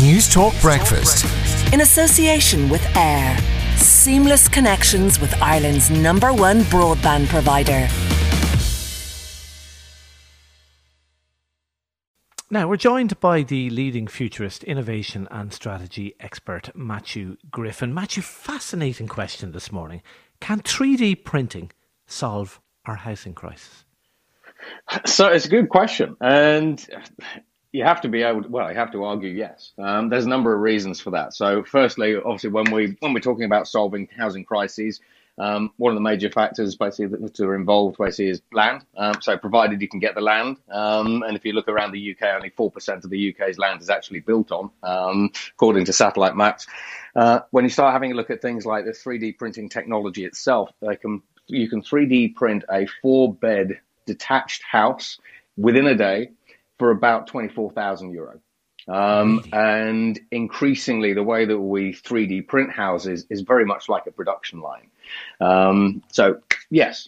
News Talk Breakfast. In association with AIR. Seamless connections with Ireland's #1 broadband provider. Now, we're joined by the leading futurist, innovation and strategy expert, Matthew Griffin. Matthew, fascinating question this morning. Can 3D printing solve our housing crisis? So it's a good question. And you have to argue yes. There's a number of reasons for that. So firstly, obviously, when we're talking about solving housing crises, one of the major factors basically that are involved basically is land. So provided you can get the land, and if you look around the UK, only 4% of the UK's land is actually built on, according to satellite maps. When you start having a look at things like the 3D printing technology itself, you can 3D print a 4-bed detached house within a day for about €24,000. And increasingly, the way that we 3D print houses is very much like a production line. So, yes.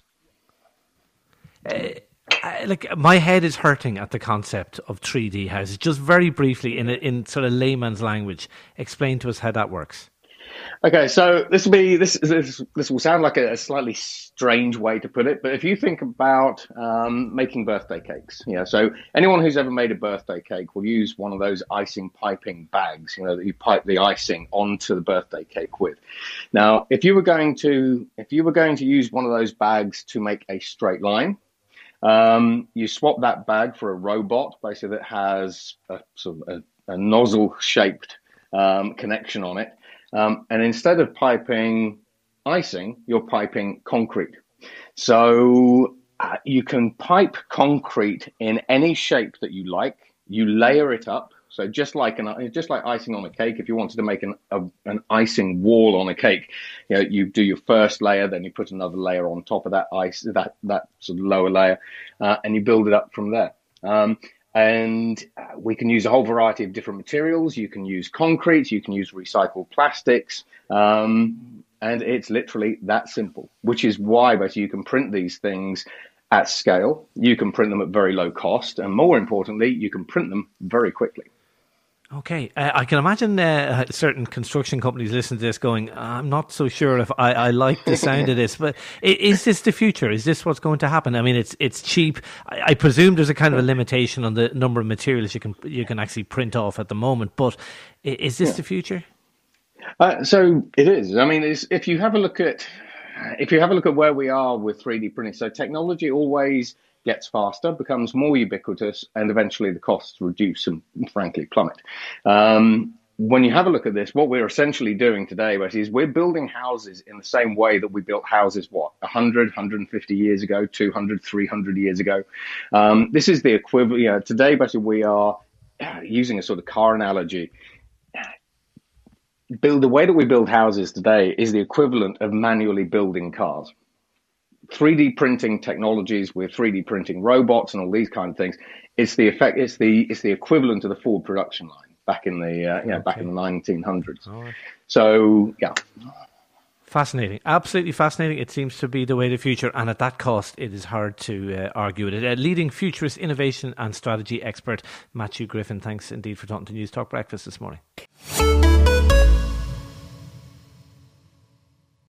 My head is hurting at the concept of 3D houses. Just very briefly, in sort of layman's language, explain to us how that works. Okay, so this will sound like a slightly strange way to put it, but if you think about making birthday cakes, so anyone who's ever made a birthday cake will use one of those icing piping bags, that you pipe the icing onto the birthday cake with. Now, if you were going to use one of those bags to make a straight line, you swap that bag for a robot, basically that has a sort of a nozzle-shaped connection on it. And instead of piping icing, you're piping concrete. So you can pipe concrete in any shape that you like. You layer it up. So just like icing on a cake, if you wanted to make an icing wall on a cake, you do your first layer, then you put another layer on top of that that sort of lower layer, and you build it up from there. And we can use a whole variety of different materials. You can use concrete, you can use recycled plastics, and it's literally that simple, which is why basically you can print these things at scale. You can print them at very low cost, and more importantly, you can print them very quickly. Okay, I can imagine certain construction companies listening to this going, I'm not so sure if I like the sound of this, but is this the future? Is this what's going to happen? I mean, it's cheap. I presume there's a kind of a limitation on the number of materials you can actually print off at the moment, but is this the future? So it is. I mean, if you have a look at where we are with 3D printing, so technology always gets faster, becomes more ubiquitous, and eventually the costs reduce and frankly plummet. When you have a look at this, what we're essentially doing today is we're building houses in the same way that we built houses, 100, 150 years ago, 200, 300 years ago. This is the equivalent. Today, basically, we are using a sort of car analogy. The way that we build houses today is the equivalent of manually building cars. 3D printing technologies with 3D printing robots and all these kind of things. It's the equivalent of the Ford production line back in the back in the 1900s. Right. So yeah. Fascinating, absolutely fascinating. It seems to be the way of the future, and at that cost, it is hard to argue with it. Leading futurist, innovation and strategy expert, Matthew Griffin. Thanks indeed for talking to News Talk Breakfast this morning.